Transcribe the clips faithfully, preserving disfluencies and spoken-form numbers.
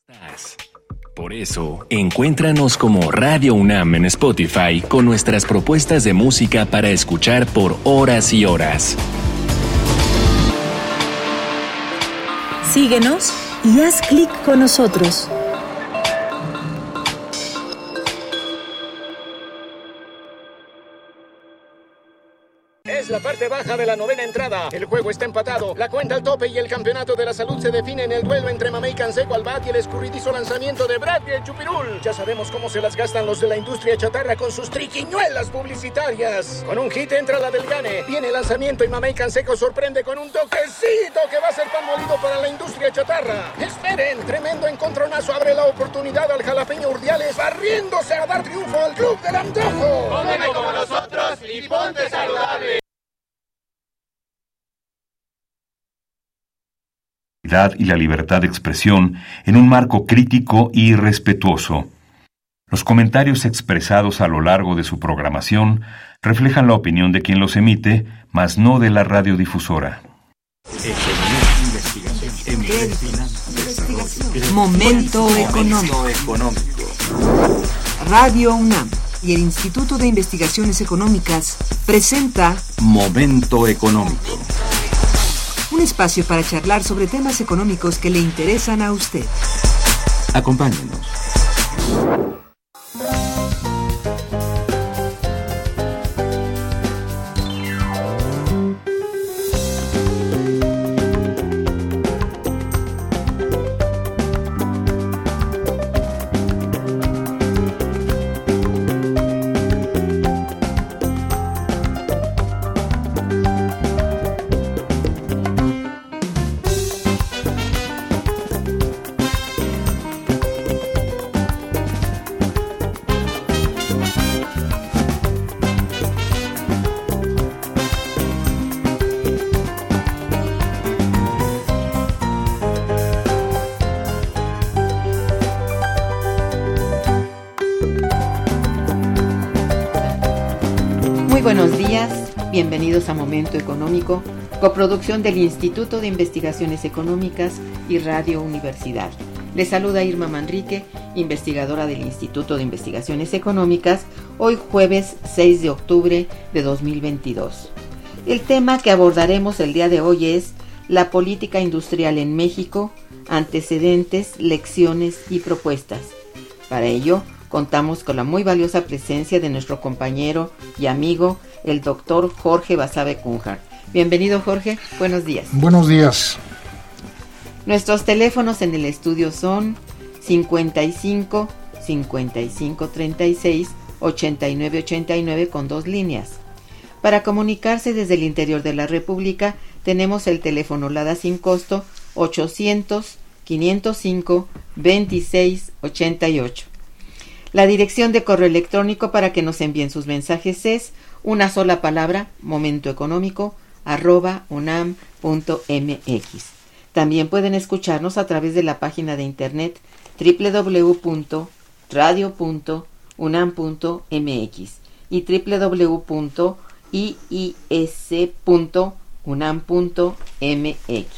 Por eso, encuéntranos como Radio UNAM en Spotify con nuestras propuestas de música para escuchar por horas y horas. Síguenos y haz clic con nosotros. Es la parte baja de la novena entrada. El juego está empatado. La cuenta al tope y el campeonato de la salud se define en el duelo entre Mamey Canseco al bat y el escurridizo lanzamiento de Brad y el Chupirul. Ya sabemos cómo se las gastan los de la industria chatarra con sus triquiñuelas publicitarias. Con un hit entra la del Gane. Viene el lanzamiento y Mamey Canseco sorprende con un toquecito que va a ser pan molido para la industria chatarra. Esperen, tremendo encontronazo abre la oportunidad al jalapeño Urdiales, barriéndose a dar triunfo al club del antojo. Cómeme como nosotros y ponte saludable. Y la libertad de expresión en un marco crítico y respetuoso. Los comentarios expresados a lo largo de su programación reflejan la opinión de quien los emite, mas no de la radiodifusora. Momento económico. Radio UNAM y el Instituto de Investigaciones Económicas presenta Momento económico. Un espacio para charlar sobre temas económicos que le interesan a usted. Acompáñenos. Buenos días, bienvenidos a Momento Económico, coproducción del Instituto de Investigaciones Económicas y Radio Universidad. Les saluda Irma Manrique, investigadora del Instituto de Investigaciones Económicas, hoy jueves seis de octubre de dos mil veintidós. El tema que abordaremos el día de hoy es la política industrial en México, antecedentes, lecciones y propuestas. Para ello, contamos con la muy valiosa presencia de nuestro compañero y amigo, el doctor Jorge Basabe Cunhart. Bienvenido, Jorge. Buenos días. Buenos días. Nuestros teléfonos en el estudio son cincuenta y cinco, cincuenta y cinco treinta y seis, ochenta y nueve ochenta y nueve con dos líneas. Para comunicarse desde el interior de la República, tenemos el teléfono LADA sin costo ochocientos, quinientos cinco, veintiséis ochenta y ocho. La dirección de correo electrónico para que nos envíen sus mensajes es una sola palabra, momentoeconómico, arroba unam punto mx. También pueden escucharnos a través de la página de internet doble u doble u doble u punto radio punto unam punto mx y doble u doble u doble u punto i i s punto unam punto mx.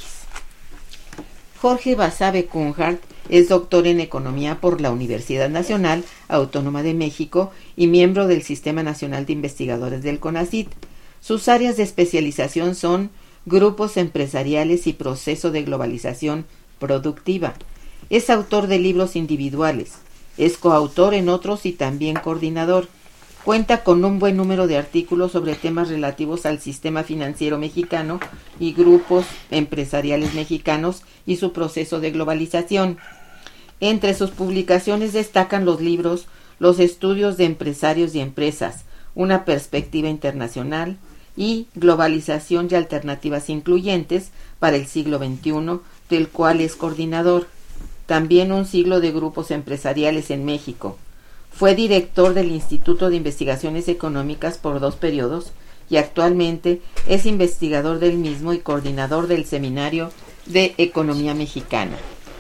Jorge Basabe Cunhart es doctor en Economía por la Universidad Nacional Autónoma de México y miembro del Sistema Nacional de Investigadores del CONACYT. Sus áreas de especialización son grupos empresariales y proceso de globalización productiva. Es autor de libros individuales. Es coautor en otros y también coordinador. Cuenta con un buen número de artículos sobre temas relativos al sistema financiero mexicano y grupos empresariales mexicanos y su proceso de globalización. Entre sus publicaciones destacan los libros Los estudios de empresarios y empresas, una perspectiva internacional y Globalización y alternativas incluyentes para el siglo veintiuno, del cual es coordinador. También Un siglo de grupos empresariales en México. Fue director del Instituto de Investigaciones Económicas por dos periodos y actualmente es investigador del mismo y coordinador del Seminario de Economía Mexicana.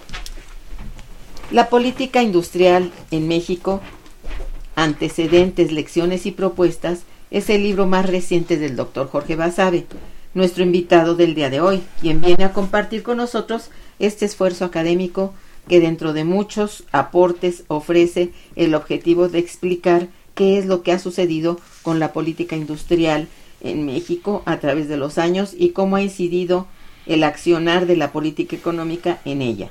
La política industrial en México, antecedentes, lecciones y propuestas, es el libro más reciente del doctor Jorge Basabe, nuestro invitado del día de hoy, quien viene a compartir con nosotros este esfuerzo académico que dentro de muchos aportes ofrece el objetivo de explicar qué es lo que ha sucedido con la política industrial en México a través de los años y cómo ha incidido el accionar de la política económica en ella.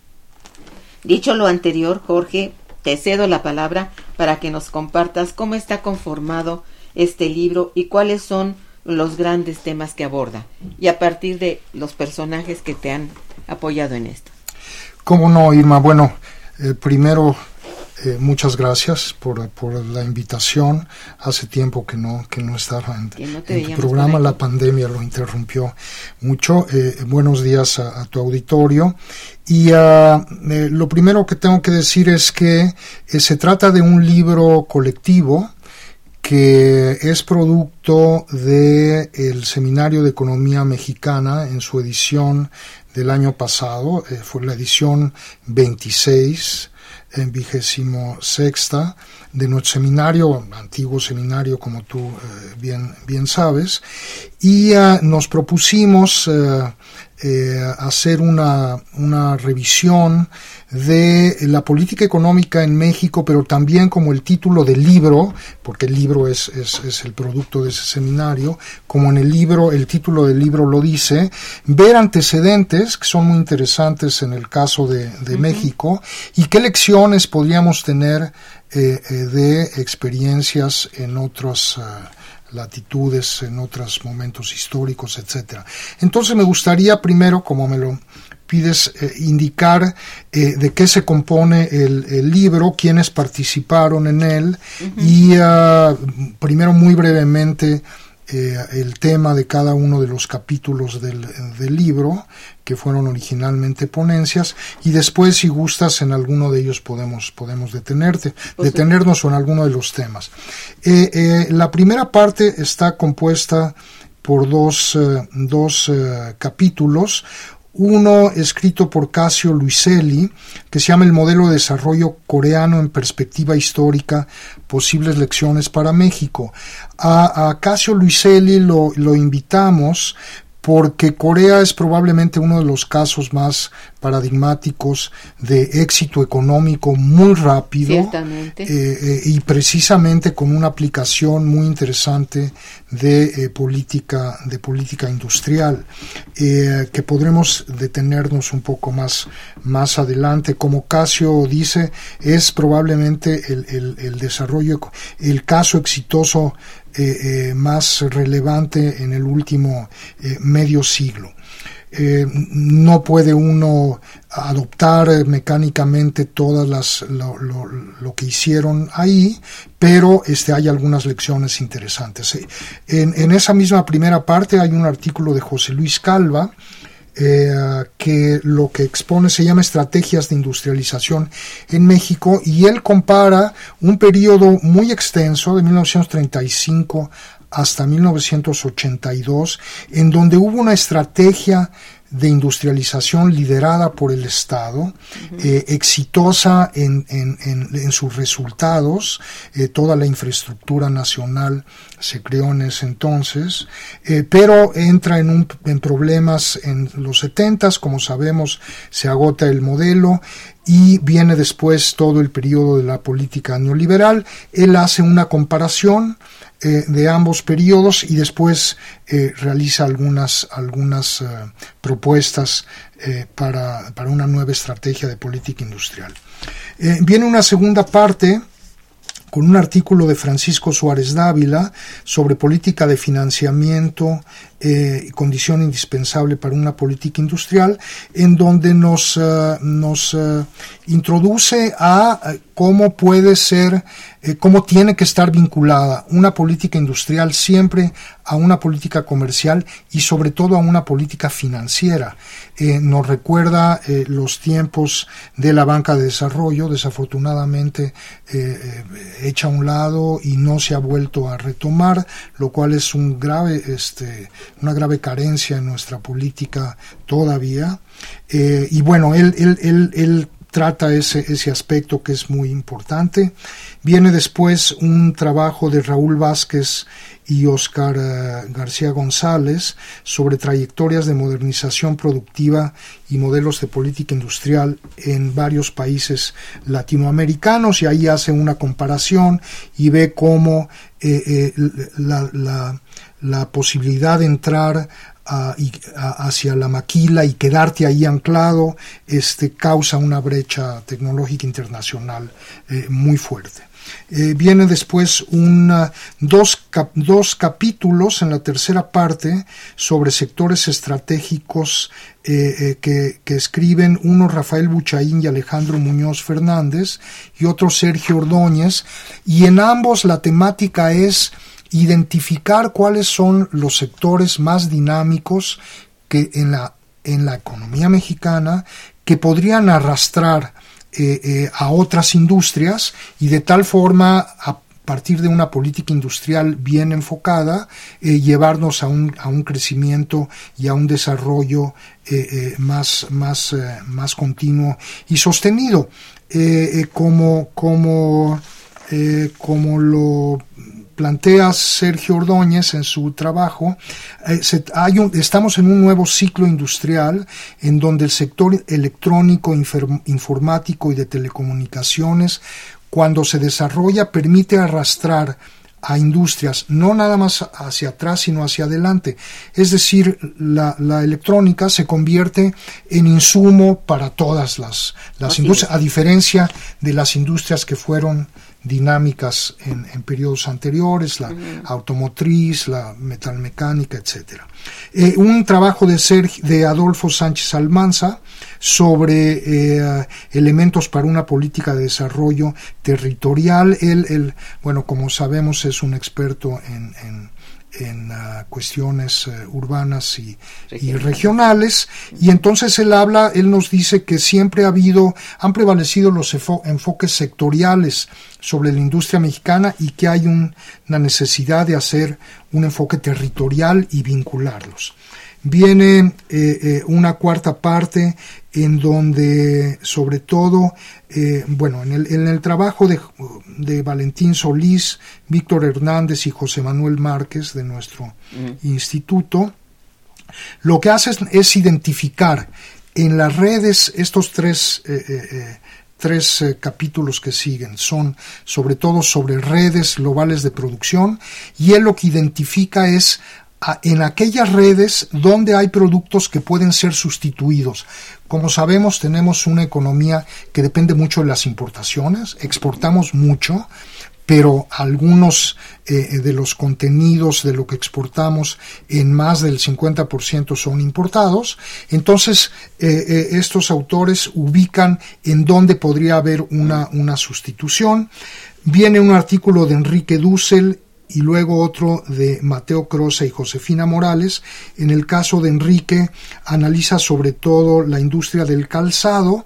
Dicho lo anterior, Jorge, te cedo la palabra para que nos compartas cómo está conformado este libro y cuáles son los grandes temas que aborda, y a partir de los personajes que te han apoyado en esto. ¿Cómo no, Irma? Bueno, eh, primero, eh, muchas gracias por, por la invitación. Hace tiempo que no que no estaba en, que no en tu programa, la pandemia lo interrumpió mucho. Eh, buenos días a, a tu auditorio. Y uh, eh, lo primero que tengo que decir es que eh, se trata de un libro colectivo que es producto de el Seminario de Economía Mexicana en su edición del año pasado. Eh, fue la edición veintiséis, en vigésimo sexta de nuestro seminario, antiguo seminario como tú eh, bien, bien sabes, y uh, nos propusimos uh, eh, hacer una, una revisión de la política económica en México, pero también como el título del libro, porque el libro es, es, es el producto de ese seminario, como en el libro, el título del libro lo dice, ver antecedentes que son muy interesantes en el caso de, de uh-huh. México, y qué lecciones podríamos tener eh, eh, de experiencias en otras uh, latitudes, en otros momentos históricos, etcétera. Entonces me gustaría primero, como me lo pides, eh, indicar eh, de qué se compone el, el libro, quiénes participaron en él, uh-huh. y uh, primero muy brevemente eh, el tema de cada uno de los capítulos del, del libro, que fueron originalmente ponencias, y después, si gustas, en alguno de ellos podemos, podemos detenerte, detenernos o en alguno de los temas. Eh, eh, la primera parte está compuesta por dos, eh, dos eh, capítulos. Uno escrito por Casio Luiselli, que se llama El modelo de desarrollo coreano en perspectiva histórica, posibles lecciones para México. A, a Casio Luiselli lo, lo invitamos porque Corea es probablemente uno de los casos más paradigmáticos de éxito económico muy rápido, eh, eh, y precisamente con una aplicación muy interesante de eh, política de política industrial, eh, que podremos detenernos un poco más más adelante. Como Casio dice, es probablemente el, el, el desarrollo, el caso exitoso Eh, eh, más relevante en el último eh, medio siglo. Eh, no puede uno adoptar eh, mecánicamente todas las lo, lo, lo que hicieron ahí, pero este hay algunas lecciones interesantes. Eh, en, en esa misma primera parte hay un artículo de José Luis Calva, Eh, que lo que expone se llama Estrategias de Industrialización en México, y él compara un periodo muy extenso de mil novecientos treinta y cinco hasta mil novecientos ochenta y dos, en donde hubo una estrategia de industrialización liderada por el Estado, uh-huh. eh, exitosa en, en, en, en sus resultados. Eh, toda la infraestructura nacional se creó en ese entonces, eh, pero entra en, un, en problemas en los setentas, como sabemos, se agota el modelo, y viene después todo el periodo de la política neoliberal. Él hace una comparación eh, de ambos periodos y después eh, realiza algunas, algunas eh, propuestas eh, para, para una nueva estrategia de política industrial. Eh, viene una segunda parte con un artículo de Francisco Suárez Dávila sobre política de financiamiento, eh, condición indispensable para una política industrial, en donde nos, uh, nos uh, introduce a uh, cómo puede ser, eh, cómo tiene que estar vinculada una política industrial siempre a una política comercial y sobre todo a una política financiera. Eh, nos recuerda eh, los tiempos de la banca de desarrollo, desafortunadamente eh, eh, hecha a un lado y no se ha vuelto a retomar, lo cual es un grave, este, una grave carencia en nuestra política todavía. Eh, y bueno, él, él, él, él trata ese, ese aspecto que es muy importante. Viene después un trabajo de Raúl Vázquez y Oscar uh, García González sobre trayectorias de modernización productiva y modelos de política industrial en varios países latinoamericanos, y ahí hace una comparación y ve cómo eh, eh, la, la, la posibilidad de entrar a, y, a, hacia la maquila y quedarte ahí anclado este, causa una brecha tecnológica internacional eh, muy fuerte. Eh, viene después una, dos, cap, dos capítulos en la tercera parte sobre sectores estratégicos eh, eh, que, que escriben uno Rafael Buchaín y Alejandro Muñoz Fernández y otro Sergio Ordóñez, y en ambos la temática es identificar cuáles son los sectores más dinámicos que en la, en la economía mexicana que podrían arrastrar Eh, eh, a otras industrias, y de tal forma, a partir de una política industrial bien enfocada, eh, llevarnos a un, a un crecimiento y a un desarrollo eh, eh, más, más, eh, más continuo y sostenido. Eh, eh, como, como, eh, como lo plantea Sergio Ordóñez en su trabajo, eh, se, hay un, estamos en un nuevo ciclo industrial en donde el sector electrónico, infer, informático y de telecomunicaciones, cuando se desarrolla, permite arrastrar a industrias, no nada más hacia atrás, sino hacia adelante. Es decir, la, la electrónica se convierte en insumo para todas las, las industrias, a diferencia de las industrias que fueron dinámicas en, en periodos anteriores, la uh-huh. automotriz, la metalmecánica, etcétera. Eh, un trabajo de, Sergio, de Adolfo Sánchez Almanza sobre eh, elementos para una política de desarrollo territorial. Él, él, bueno, como sabemos, es un experto en, en en uh, cuestiones uh, urbanas y, y regionales, y entonces él habla, él nos dice que siempre ha habido, han prevalecido los enfo- enfoques sectoriales sobre la industria mexicana y que hay un, una necesidad de hacer un enfoque territorial y vincularlos. Viene eh, eh, una cuarta parte en donde, sobre todo, eh, bueno, en el, en el trabajo de, de Valentín Solís, Víctor Hernández y José Manuel Márquez de nuestro mm. instituto, lo que hace es, es identificar en las redes estos tres eh, eh, tres eh, capítulos que siguen, son sobre todo sobre redes globales de producción, y él lo que identifica es en aquellas redes donde hay productos que pueden ser sustituidos. Como sabemos, tenemos una economía que depende mucho de las importaciones, exportamos mucho, pero algunos eh, de los contenidos de lo que exportamos, en más del cincuenta por ciento son importados. Entonces, eh, eh, estos autores ubican en dónde podría haber una, una sustitución. Viene un artículo de Enrique Dussel y luego otro de Mateo Crosa y Josefina Morales. En el caso de Enrique, analiza sobre todo la industria del calzado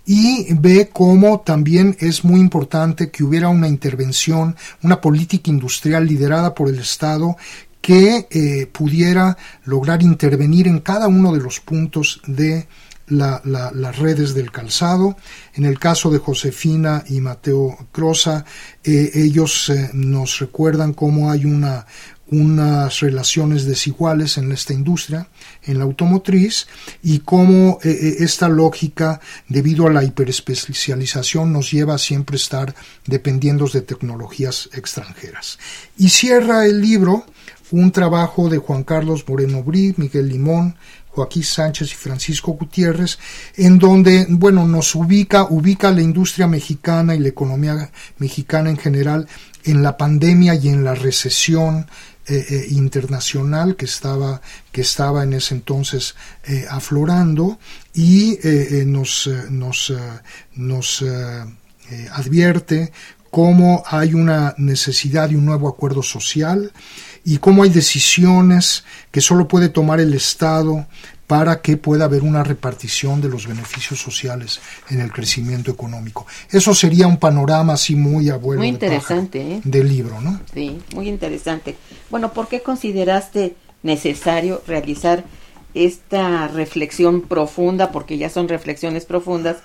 y ve cómo también es muy importante que hubiera una intervención, una política industrial liderada por el Estado que eh, pudiera lograr intervenir en cada uno de los puntos de La, la, las redes del calzado. En el caso de Josefina y Mateo Crosa, eh, ellos eh, nos recuerdan cómo hay una, unas relaciones desiguales en esta industria, en la automotriz, y cómo eh, esta lógica, debido a la hiperespecialización, nos lleva a siempre estar dependiendo de tecnologías extranjeras. Y cierra el libro un trabajo de Juan Carlos Moreno Brí, Miguel Limón, Joaquín Sánchez y Francisco Gutiérrez, en donde, bueno, nos ubica, ubica la industria mexicana y la economía mexicana en general en la pandemia y en la recesión eh, eh, internacional que estaba, que estaba en ese entonces eh, aflorando, y eh, eh, nos, eh, nos, eh, nos eh, eh, advierte cómo hay una necesidad de un nuevo acuerdo social y cómo hay decisiones que solo puede tomar el Estado para que pueda haber una repartición de los beneficios sociales en el crecimiento económico. Eso sería un panorama así muy abuelo muy interesante, de ¿eh? del libro, ¿no? Sí, muy interesante. Bueno, ¿por qué consideraste necesario realizar esta reflexión profunda, porque ya son reflexiones profundas,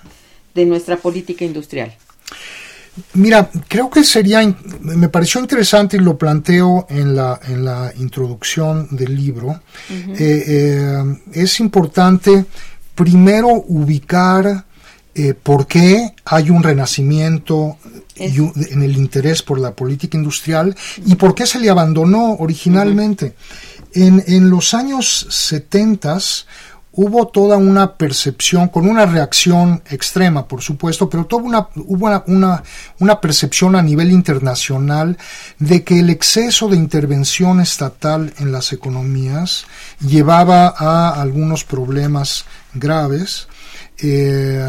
de nuestra política industrial? Mira, creo que sería, me pareció interesante y lo planteo en la en la introducción del libro. Uh-huh. eh, eh, es importante primero ubicar eh, por qué hay un renacimiento y un, en el interés por la política industrial y por qué se le abandonó originalmente. Uh-huh. En, en los años setentas hubo toda una percepción, con una reacción extrema, por supuesto, pero toda una, hubo una, una, una percepción a nivel internacional de que el exceso de intervención estatal en las economías llevaba a algunos problemas graves, eh,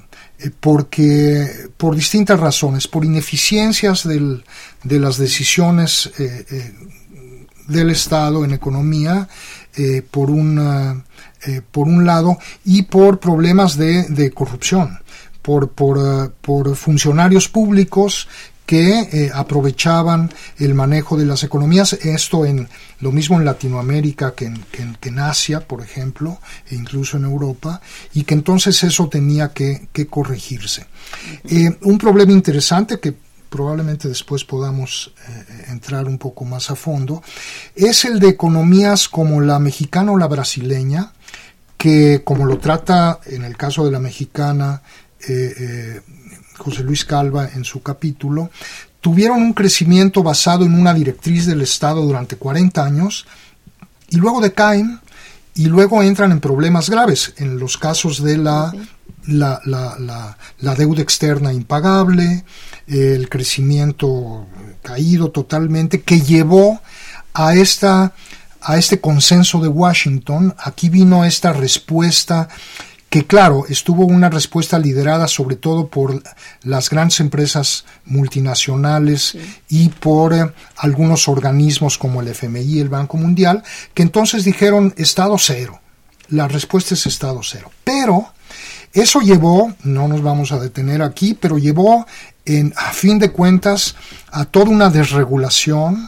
porque por distintas razones, por ineficiencias del, de las decisiones eh, eh, del Estado en economía, eh, por una Eh, por un lado, y por problemas de, de corrupción, por, por, uh, por funcionarios públicos que eh, aprovechaban el manejo de las economías, esto en lo mismo en Latinoamérica que en, que en, que en Asia, por ejemplo, e incluso en Europa, y que entonces eso tenía que, que corregirse. Eh, un problema interesante que probablemente después podamos eh, entrar un poco más a fondo, es el de economías como la mexicana o la brasileña, que como lo trata en el caso de la mexicana eh, eh, José Luis Calva en su capítulo, tuvieron un crecimiento basado en una directriz del Estado durante cuarenta años y luego decaen y luego entran en problemas graves en los casos de la, la, la, la, la deuda externa impagable, eh, el crecimiento caído totalmente, que llevó a esta a este consenso de Washington. Aquí vino esta respuesta que, claro, estuvo una respuesta liderada sobre todo por las grandes empresas multinacionales, sí, y por eh, algunos organismos como el F M I, el Banco Mundial, que entonces dijeron Estado cero. La respuesta es Estado cero. Pero eso llevó, no nos vamos a detener aquí, pero llevó, en, a fin de cuentas, a toda una desregulación,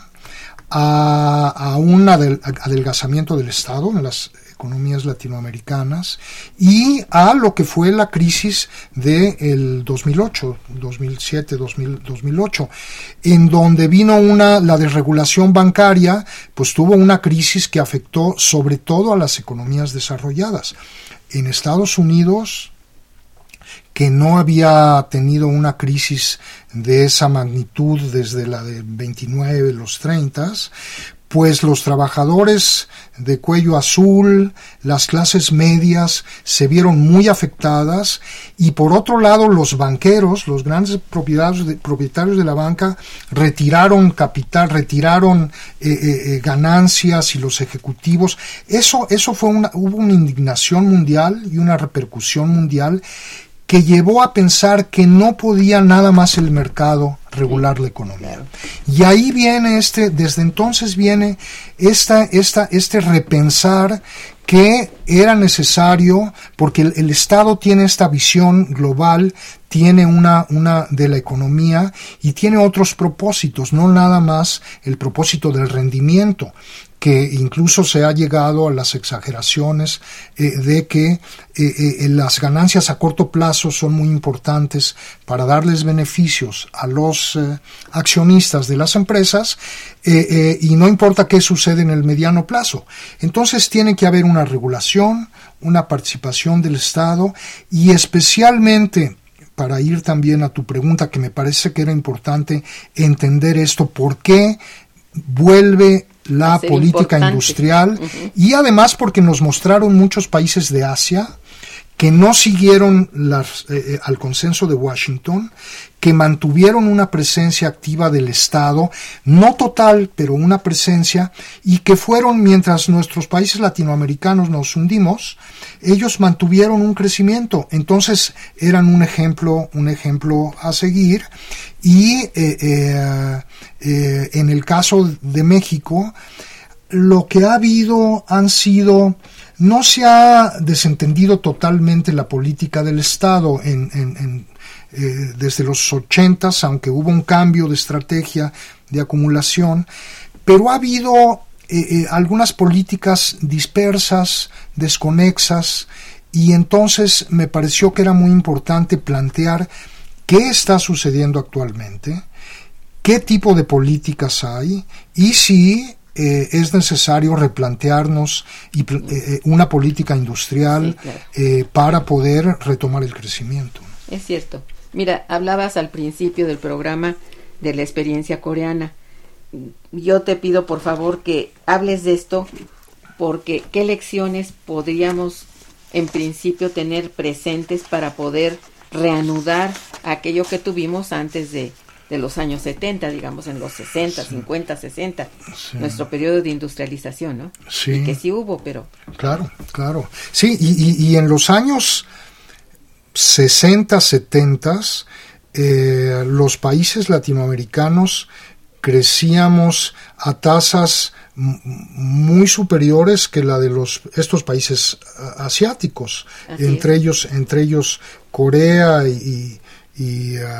A, a un adel, adelgazamiento del Estado en las economías latinoamericanas y a lo que fue la crisis del dos mil ocho, dos mil siete, dos mil ocho, en donde vino una la desregulación bancaria, pues tuvo una crisis que afectó sobre todo a las economías desarrolladas. En Estados Unidos, que no había tenido una crisis de esa magnitud desde la de veintinueve, los treinta, pues los trabajadores de cuello azul, las clases medias, se vieron muy afectadas, y por otro lado los banqueros, los grandes propietarios de, propietarios de la banca, retiraron capital, retiraron eh, eh, ganancias, y los ejecutivos, eso, eso fue una, hubo una indignación mundial y una repercusión mundial que llevó a pensar que no podía nada más el mercado regular la economía. Y ahí viene este, desde entonces viene esta, esta, este repensar que era necesario, porque el, el Estado tiene esta visión global, tiene una, una de la economía y tiene otros propósitos, no nada más el propósito del rendimiento, que incluso se ha llegado a las exageraciones eh, de que eh, eh, las ganancias a corto plazo son muy importantes para darles beneficios a los eh, accionistas de las empresas, eh, eh, y no importa qué sucede en el mediano plazo. Entonces tiene que haber una regulación, una participación del Estado, y especialmente, para ir también a tu pregunta, que me parece que era importante entender esto, ¿por qué vuelve la política importante. Industrial? Uh-huh. Y además porque nos mostraron muchos países de Asia que no siguieron las, eh, al consenso de Washington, que mantuvieron una presencia activa del Estado, no total, pero una presencia, y que fueron, mientras nuestros países latinoamericanos nos hundimos, ellos mantuvieron un crecimiento. Entonces eran un ejemplo, un ejemplo a seguir. Y eh, eh, eh, en el caso de México, lo que ha habido han sido, no se ha desentendido totalmente la política del Estado en, en, en, eh, desde los ochentas, aunque hubo un cambio de estrategia de acumulación, pero ha habido eh, eh, algunas políticas dispersas, desconexas, y entonces me pareció que era muy importante plantear qué está sucediendo actualmente, qué tipo de políticas hay y si eh, es necesario replantearnos y, eh, una política industrial, sí, claro, eh, para poder retomar el crecimiento. Es cierto. Mira, hablabas al principio del programa de la experiencia coreana. Yo te pido por favor que hables de esto, porque qué lecciones podríamos en principio tener presentes para poder reanudar aquello que tuvimos antes de, de los años setenta, digamos en los sesenta, sí, cincuenta, sesenta, sí, nuestro periodo de industrialización, ¿no? Sí. Y que sí hubo, pero... Claro, claro. Sí, y, y, y en los años sesenta, setenta, eh, los países latinoamericanos crecíamos a tasas m- muy superiores que la de los estos países uh, asiáticos, Así entre es. ellos entre ellos Corea y, y uh,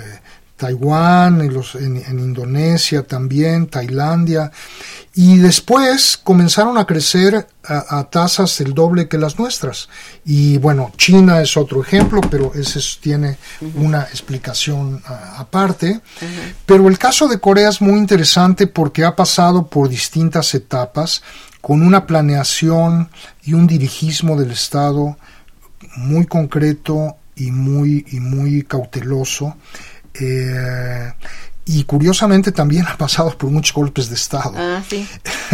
Taiwán, en, los, en, en Indonesia también, Tailandia, y después comenzaron a crecer a, a tasas del doble que las nuestras. Y bueno, China es otro ejemplo, pero ese es, tiene uh-huh. una explicación uh, aparte. Uh-huh. Pero el caso de Corea es muy interesante porque ha pasado por distintas etapas con una planeación y un dirigismo del Estado muy concreto y muy, y muy cauteloso. Eh, y curiosamente también ha pasado por muchos golpes de Estado, ah, sí.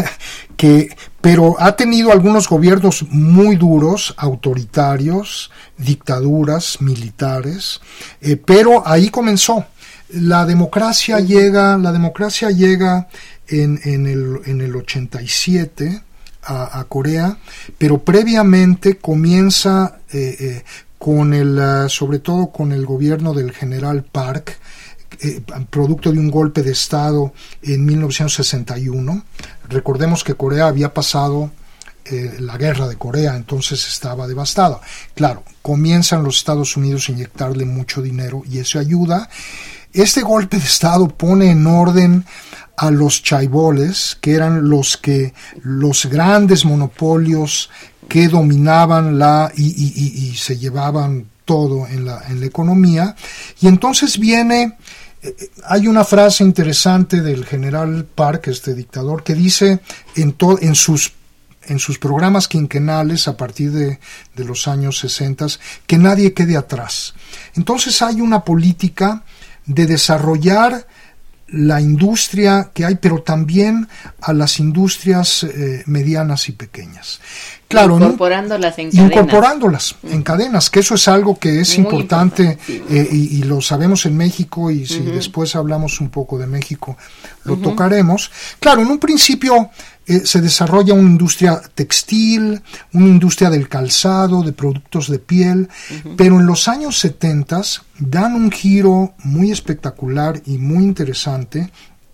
que, pero ha tenido algunos gobiernos muy duros, autoritarios, dictaduras militares, eh, pero ahí comenzó. La democracia uh-huh. llega, la democracia llega en, en el en el ochenta y siete a, a Corea, pero previamente comienza eh, eh, con el, uh, sobre todo con el gobierno del general Park, eh, producto de un golpe de Estado en mil novecientos sesenta y uno. Recordemos que Corea había pasado eh, la guerra de Corea, entonces estaba devastada. Claro, comienzan los Estados Unidos a inyectarle mucho dinero y eso ayuda. Este golpe de Estado pone en orden a los chaeboles, que eran los que los grandes monopolios que dominaban la y, y, y, y se llevaban todo en la en la economía. Y entonces viene, eh, hay una frase interesante del general Park, este dictador, que dice en to, en sus en sus programas quinquenales a partir de, de los años sesenta, que nadie quede atrás. Entonces hay una política de desarrollar la industria que hay, pero también a las industrias eh, medianas y pequeñas. Claro, incorporándolas ¿no? en cadenas. Incorporándolas uh-huh. en cadenas, que eso es algo que es Muy importante, importante. Eh, y, y lo sabemos en México, y si uh-huh. después hablamos un poco de México, lo uh-huh. tocaremos. Claro, en un principio eh, se desarrolla una industria textil, una industria del calzado, de productos de piel, uh-huh. pero en los años setenta dan un giro muy espectacular y muy interesante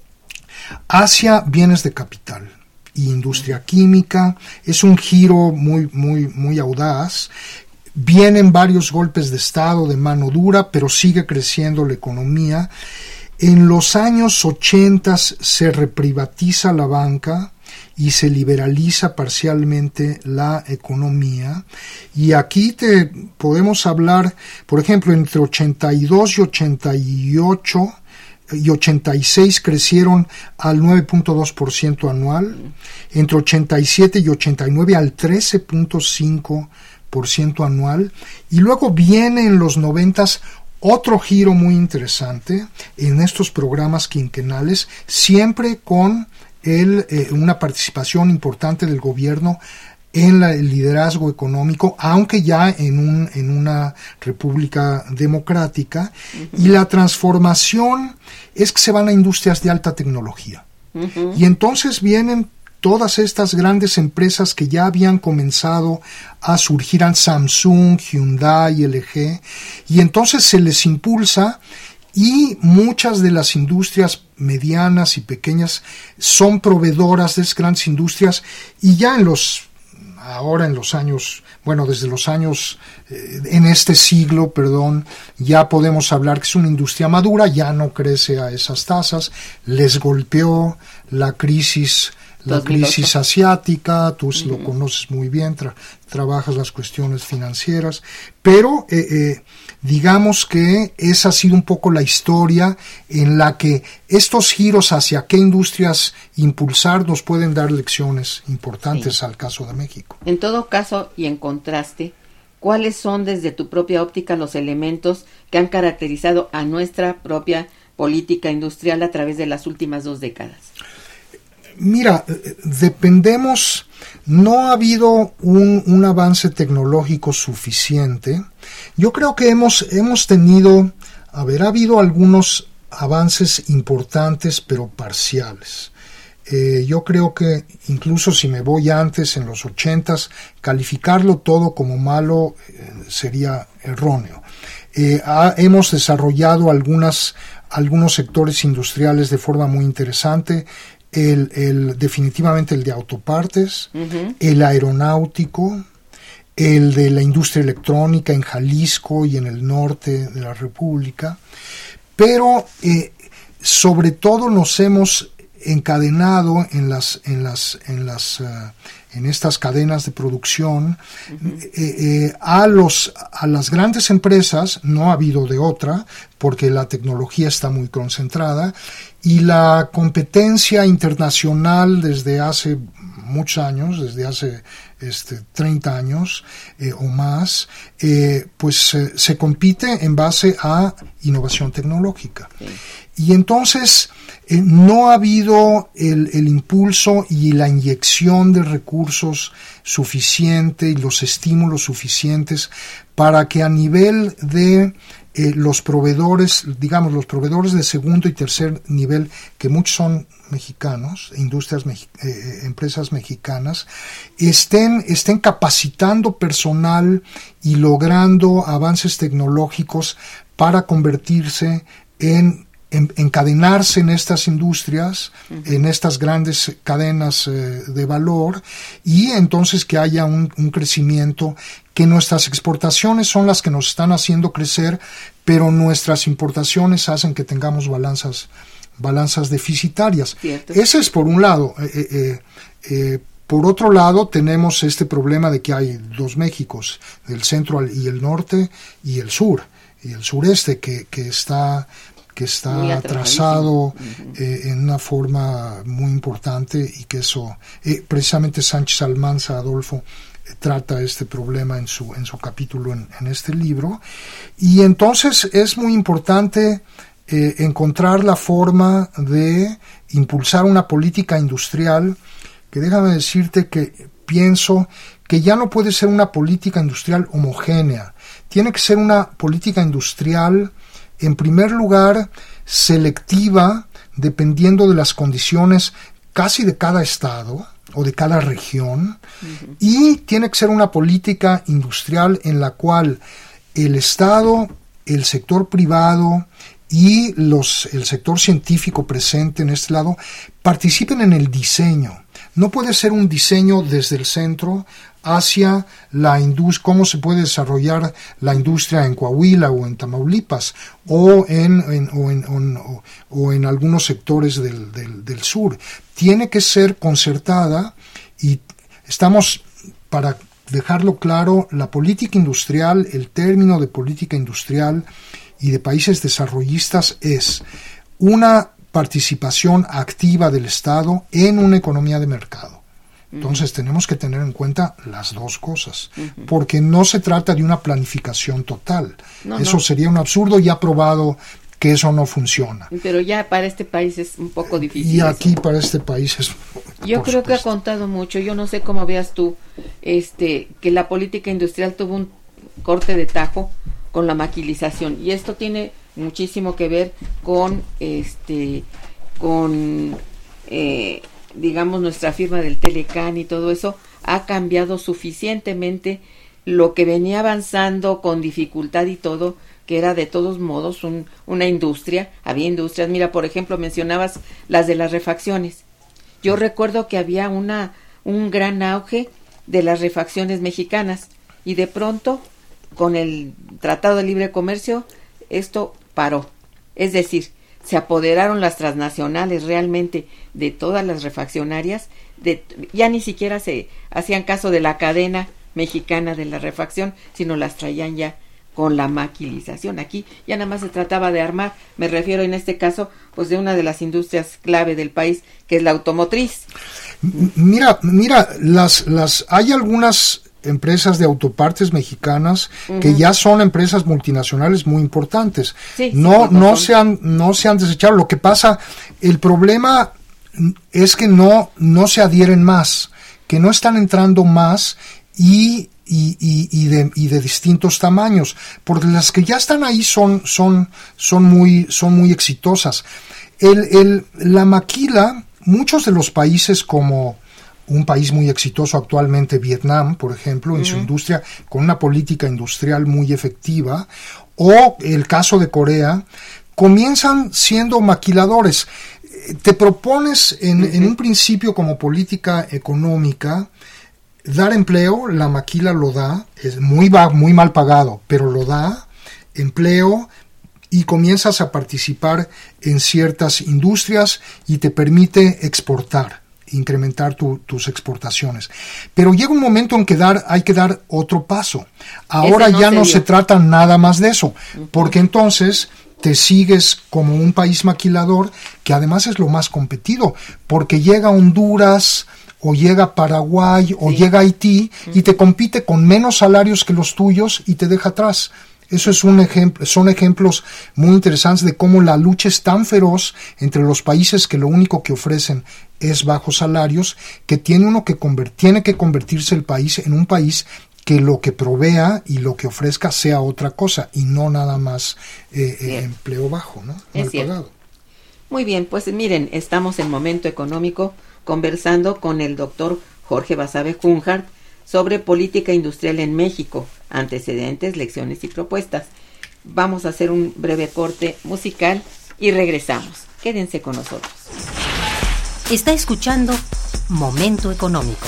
hacia bienes de capital y industria química. Es un giro muy, muy, muy audaz. Vienen varios golpes de Estado de mano dura, pero sigue creciendo la economía. En los años ochenta se reprivatiza la banca y se liberaliza parcialmente la economía. Y aquí te podemos hablar, por ejemplo, entre ochenta y dos y ochenta y ocho y ochenta y seis crecieron al nueve punto dos por ciento anual, entre ochenta y siete y ochenta y nueve al trece punto cinco por ciento anual, y luego viene en los noventas otro giro muy interesante en estos programas quinquenales, siempre con el, eh, una participación importante del gobierno en la, el liderazgo económico, aunque ya en, un, en una república democrática, uh-huh. y la transformación es que se van a industrias de alta tecnología. Uh-huh. Y entonces vienen todas estas grandes empresas que ya habían comenzado a surgir, en Samsung, Hyundai, L G, y entonces se les impulsa, y muchas de las industrias medianas y pequeñas son proveedoras de esas grandes industrias, y ya en los ahora en los años, bueno, desde los años, eh, en este siglo, perdón, ya podemos hablar que es una industria madura, ya no crece a esas tasas, les golpeó la crisis, la dos mil ocho. Crisis asiática, tú uh-huh. lo conoces muy bien, tra- trabajas las cuestiones financieras, pero eh, eh, digamos que esa ha sido un poco la historia en la que estos giros hacia qué industrias impulsar nos pueden dar lecciones importantes sí. al caso de México. En todo caso, y en contraste, ¿cuáles son desde tu propia óptica los elementos que han caracterizado a nuestra propia política industrial a través de las últimas dos décadas? Mira, dependemos, no ha habido un, un avance tecnológico suficiente. Yo creo que hemos, hemos tenido, a ver, ha habido algunos avances importantes pero parciales. Eh, yo creo que incluso si me voy antes, en los ochentas, calificarlo todo como malo eh, sería erróneo. Eh, ha, hemos desarrollado algunas, algunos sectores industriales de forma muy interesante. El, el, definitivamente el de autopartes, uh-huh. el aeronáutico, el de la industria electrónica en Jalisco y en el norte de la República, pero eh, sobre todo nos hemos encadenado en las en las en las uh, en estas cadenas de producción uh-huh. eh, eh, a los a las grandes empresas. No ha habido de otra porque la tecnología está muy concentrada y la competencia internacional desde hace muchos años, desde hace este treinta años eh, o más, eh, pues eh, se compite en base a innovación tecnológica. Sí. Y entonces eh, no ha habido el, el impulso y la inyección de recursos suficiente y los estímulos suficientes para que a nivel de eh, los proveedores, digamos los proveedores de segundo y tercer nivel, que muchos son mexicanos, industrias, eh, empresas mexicanas, estén, estén capacitando personal y logrando avances tecnológicos para convertirse en encadenarse en estas industrias, uh-huh. en estas grandes cadenas eh, de valor, y entonces que haya un, un crecimiento, que nuestras exportaciones son las que nos están haciendo crecer, pero nuestras importaciones hacen que tengamos balanzas, balanzas deficitarias. Cierto. Ese es por un lado. Eh, eh, eh, por otro lado, tenemos este problema de que hay dos Méxicos, el centro y el norte, y el sur, y el sureste, que, que está... que está atrasado uh-huh. eh, en una forma muy importante, y que eso, eh, precisamente Sánchez Almanza, Adolfo, eh, trata este problema en su, en su capítulo en, en este libro, y entonces es muy importante eh, encontrar la forma de impulsar una política industrial, que déjame decirte que pienso que ya no puede ser una política industrial homogénea, tiene que ser una política industrial, en primer lugar, selectiva, dependiendo de las condiciones casi de cada estado o de cada región, uh-huh. y tiene que ser una política industrial en la cual el Estado, el sector privado y los, el sector científico presente en este lado participen en el diseño. No puede ser un diseño desde el centro hacia la industria, cómo se puede desarrollar la industria en Coahuila o en Tamaulipas o en, en, o en, o, o en algunos sectores del, del, del sur. Tiene que ser concertada, y estamos, para dejarlo claro, la política industrial, el término de política industrial y de países desarrollistas es una participación activa del Estado en una economía de mercado. Entonces uh-huh. tenemos que tener en cuenta las dos cosas, uh-huh. porque no se trata de una planificación total. No, eso no. sería un absurdo, y ha probado que eso no funciona. Pero ya para este país es un poco difícil. Y aquí eso. para este país es... Yo creo supuesto. que ha contado mucho. Yo no sé cómo veas tú este que la política industrial tuvo un corte de tajo con la maquilización, y esto tiene muchísimo que ver con este con eh, digamos nuestra firma del Telecán, y todo eso ha cambiado suficientemente lo que venía avanzando con dificultad y todo, que era de todos modos un, una industria. Había industrias, mira, por ejemplo, mencionabas las de las refacciones. Yo recuerdo que había una un gran auge de las refacciones mexicanas, y de pronto con el Tratado de Libre Comercio esto paró. Es decir, se apoderaron las transnacionales realmente de todas las refaccionarias, de, ya ni siquiera se hacían caso de la cadena mexicana de la refacción, sino las traían ya con la maquilización. Aquí ya nada más se trataba de armar, me refiero en este caso pues de una de las industrias clave del país, que es la automotriz. Mira, mira, las, las, hay algunas empresas de autopartes mexicanas uh-huh. que ya son empresas multinacionales muy importantes. Sí, no, sí, no se han, no se han desechado. Lo que pasa, el problema es que no, no se adhieren más, que no están entrando más y Y, y, y, de, y de distintos tamaños, porque las que ya están ahí son, son, son, muy, son muy exitosas. El, el, la maquila, muchos de los países, como un país muy exitoso actualmente, Vietnam, por ejemplo, en uh-huh. su industria, con una política industrial muy efectiva, o el caso de Corea, comienzan siendo maquiladores. Te propones en, uh-huh. en un principio como política económica dar empleo, la maquila lo da, es muy, muy mal pagado, pero lo da, empleo, y comienzas a participar en ciertas industrias y te permite exportar, incrementar tu, tus exportaciones. Pero llega un momento en que dar, hay que dar otro paso. Ahora no ya no se trata nada más de eso, uh-huh. porque entonces te sigues como un país maquilador, que además es lo más competido, porque llega Honduras, o llega Paraguay, o sí. llega Haití, y te compite con menos salarios que los tuyos y te deja atrás. Eso es un ejemplo, son ejemplos muy interesantes de cómo la lucha es tan feroz entre los países que lo único que ofrecen es bajos salarios, que tiene uno que conver- tiene que convertirse el país en un país que lo que provea y lo que ofrezca sea otra cosa, y no nada más eh, eh, empleo bajo, ¿no? Mal pagado. Muy bien, pues miren, estamos en Momento Económico, conversando con el doctor Jorge Basabe Junhart sobre política industrial en México, antecedentes, lecciones y propuestas. Vamos a hacer un breve corte musical y regresamos. Quédense con nosotros. Está escuchando Momento Económico.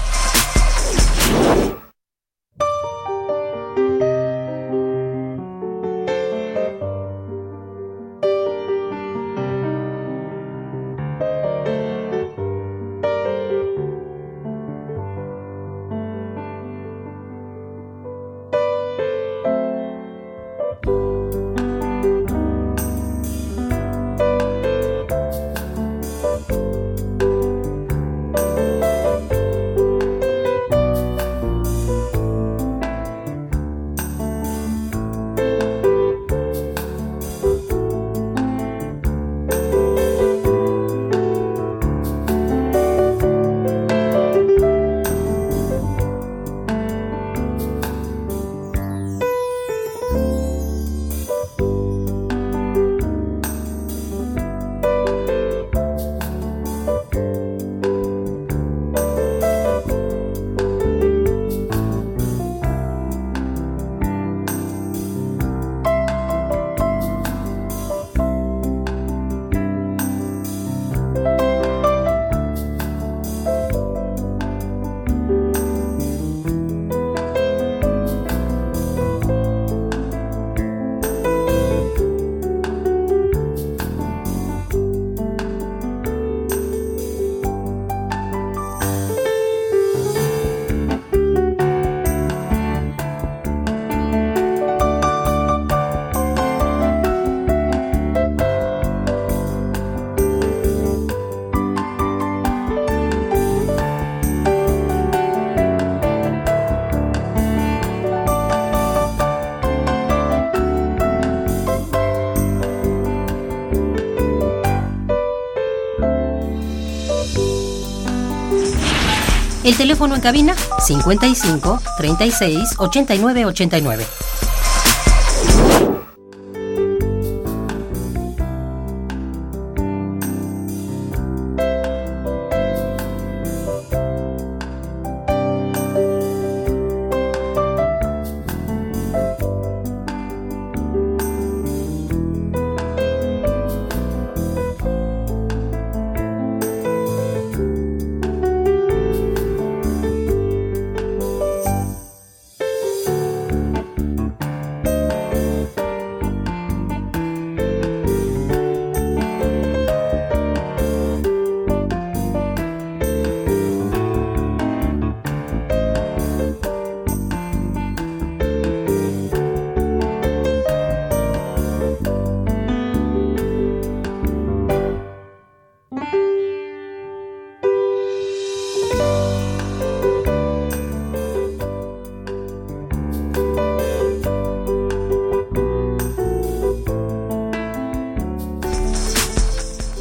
El teléfono en cabina cincuenta y cinco, treinta y seis, ochenta y nueve, ochenta y nueve.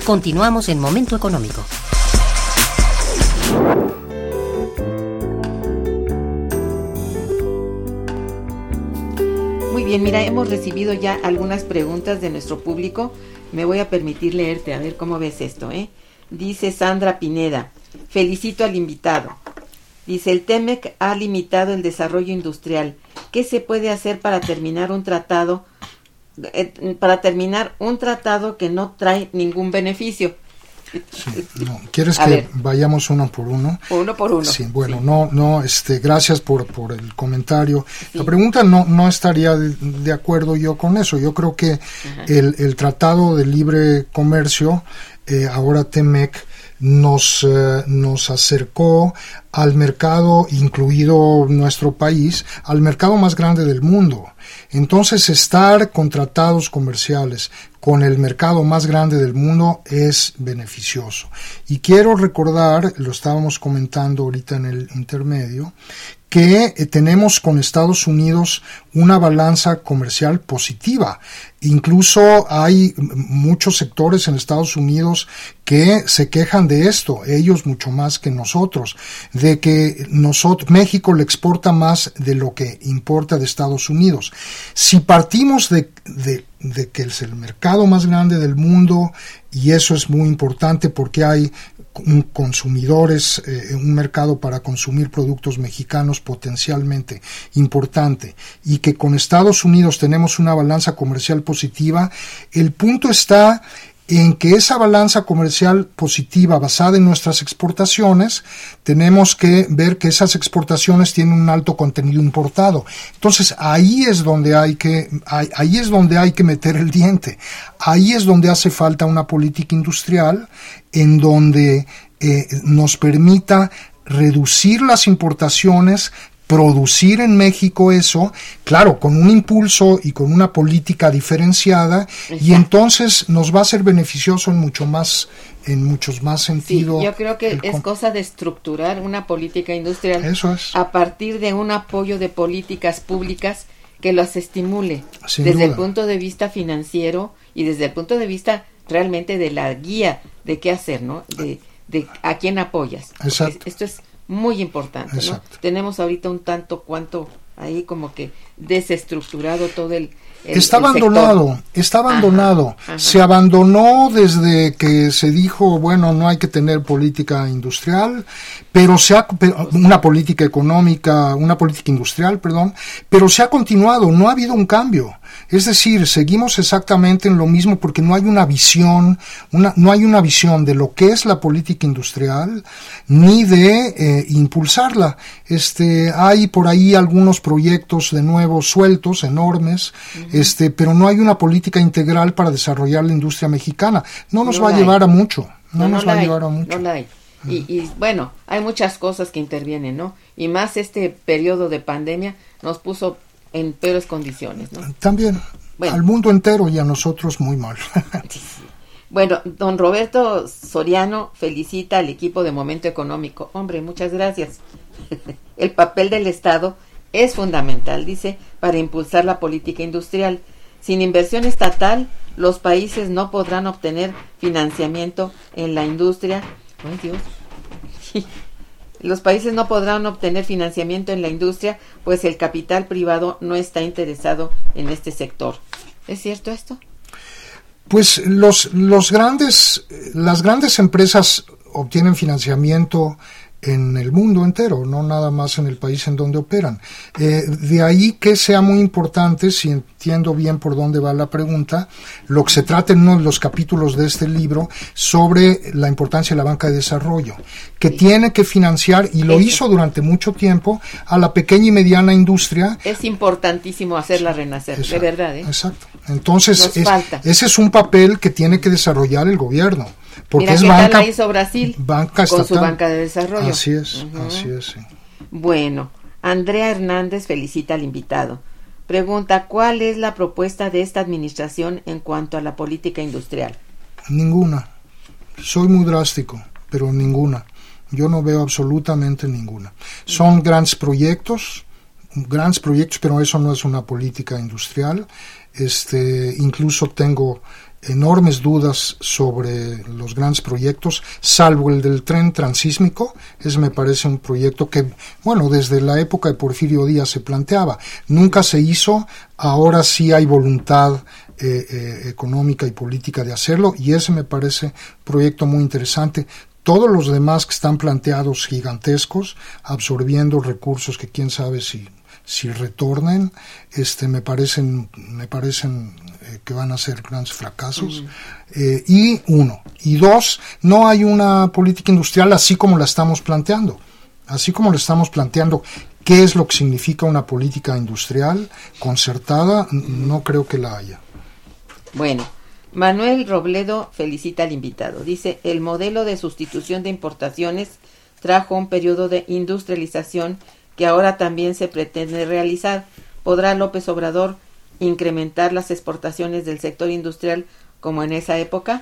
Continuamos en Momento Económico. Muy bien, mira, hemos recibido ya algunas preguntas de nuestro público. Me voy a permitir leerte, a ver cómo ves esto, ¿eh? Dice Sandra Pineda, felicito al invitado. Dice, el TEMEC ha limitado el desarrollo industrial. ¿Qué se puede hacer para terminar un tratado, eh, para terminar un tratado que no trae ningún beneficio? Sí, no. ¿Quieres a que ver. vayamos uno por uno? Uno por uno. Sí, bueno, sí. no, no, este, gracias por, por el comentario. Sí. La pregunta no, no estaría de, de acuerdo yo con eso. Yo creo que el, el Tratado de Libre Comercio, eh, ahora TEMEC, nos, eh, nos acercó al mercado, incluido nuestro país, al mercado más grande del mundo. Entonces, estar con tratados comerciales con el mercado más grande del mundo es beneficioso. Y quiero recordar, lo estábamos comentando ahorita en el intermedio, que eh, tenemos con Estados Unidos una balanza comercial positiva. Incluso hay muchos sectores en Estados Unidos que se quejan de esto, ellos mucho más que nosotros, de que nosotros, México le exporta más de lo que importa de Estados Unidos. Si partimos de, de, de que es el mercado más grande del mundo, y eso es muy importante porque hay un consumidores, eh, un mercado para consumir productos mexicanos potencialmente importante, y que con Estados Unidos tenemos una balanza comercial positiva, el punto está en que esa balanza comercial positiva basada en nuestras exportaciones, tenemos que ver que esas exportaciones tienen un alto contenido importado. Entonces ahí es donde hay que ahí, ahí es donde hay que meter el diente. Ahí es donde hace falta una política industrial en donde eh, nos permita reducir las importaciones, producir en México eso, claro, con un impulso y con una política diferenciada. Exacto. Y entonces nos va a ser beneficioso en mucho más, en muchos más sentidos. Sí, yo creo que es cosa de estructurar una política industrial. Eso es. A partir de un apoyo de políticas públicas que las estimule. Sin desde duda. El punto de vista financiero y desde el punto de vista realmente de la guía de qué hacer, ¿no? De, de a quién apoyas. Exacto. Esto es muy importante, ¿no? Tenemos ahorita un tanto cuanto ahí como que desestructurado todo el, el está el abandonado, sector. está abandonado. Ajá, ajá. Se abandonó desde que se dijo, bueno, no hay que tener política industrial, pero se ha una política económica, una política industrial, perdón, pero se ha continuado, no ha habido un cambio. Es decir, seguimos exactamente en lo mismo porque no hay una visión, una, no hay una visión de lo que es la política industrial, ni de eh, impulsarla. Este, hay por ahí algunos proyectos de nuevo sueltos, enormes, uh-huh. este, pero no hay una política integral para desarrollar la industria mexicana. No nos no va a llevar hay. a mucho, no, no nos no va a llevar a mucho. No la hay. Uh-huh. Y, y bueno, hay muchas cosas que intervienen, ¿no? Y más este periodo de pandemia nos puso en peores condiciones, ¿no? También, bueno. Al mundo entero y a nosotros muy mal. Sí, sí. Bueno, don Roberto Soriano felicita al equipo de Momento Económico. Hombre, muchas gracias. El papel del Estado es fundamental, dice, para impulsar la política industrial. Sin inversión estatal, los países no podrán obtener financiamiento en la industria. ¡Ay, Dios! Los países no podrán obtener financiamiento en la industria, pues el capital privado no está interesado en este sector. ¿Es cierto esto? Pues los, los grandes, las grandes empresas obtienen financiamiento en el mundo entero, no nada más en el país en donde operan. Eh, de ahí que sea muy importante, si entiendo bien por dónde va la pregunta, lo que se trata en uno de los capítulos de este libro sobre la importancia de la banca de desarrollo, que sí. tiene que financiar, y lo Eso. hizo durante mucho tiempo, a la pequeña y mediana industria. Es importantísimo hacerla renacer, exacto, de verdad. ¿eh? Exacto. Entonces, es, ese es un papel que tiene que desarrollar el gobierno. Porque Mira, es ¿qué banca, tal la hizo Brasil banca con su banca de desarrollo? Así es, uh-huh. así es. Sí. Bueno, Andrea Hernández felicita al invitado. Pregunta, ¿cuál es la propuesta de esta administración en cuanto a la política industrial? Ninguna. Soy muy drástico, pero ninguna. Yo no veo absolutamente ninguna. Son grandes proyectos, grandes proyectos, pero eso no es una política industrial. Este, incluso tengo enormes dudas sobre los grandes proyectos, salvo el del tren transísmico. Ese me parece un proyecto que, bueno, desde la época de Porfirio Díaz se planteaba. Nunca se hizo, ahora sí hay voluntad eh, eh, económica y política de hacerlo, y ese me parece un proyecto muy interesante. Todos los demás que están planteados gigantescos, absorbiendo recursos que quién sabe si... si retornen, este, me parecen, me parecen eh, que van a ser grandes fracasos. Uh-huh. Eh, y uno. Y dos, no hay una política industrial así como la estamos planteando. Así como la estamos planteando, ¿qué es lo que significa una política industrial concertada? No creo que la haya. Bueno, Manuel Robledo felicita al invitado. Dice, el modelo de sustitución de importaciones trajo un periodo de industrialización que ahora también se pretende realizar. ¿Podrá López Obrador incrementar las exportaciones del sector industrial como en esa época?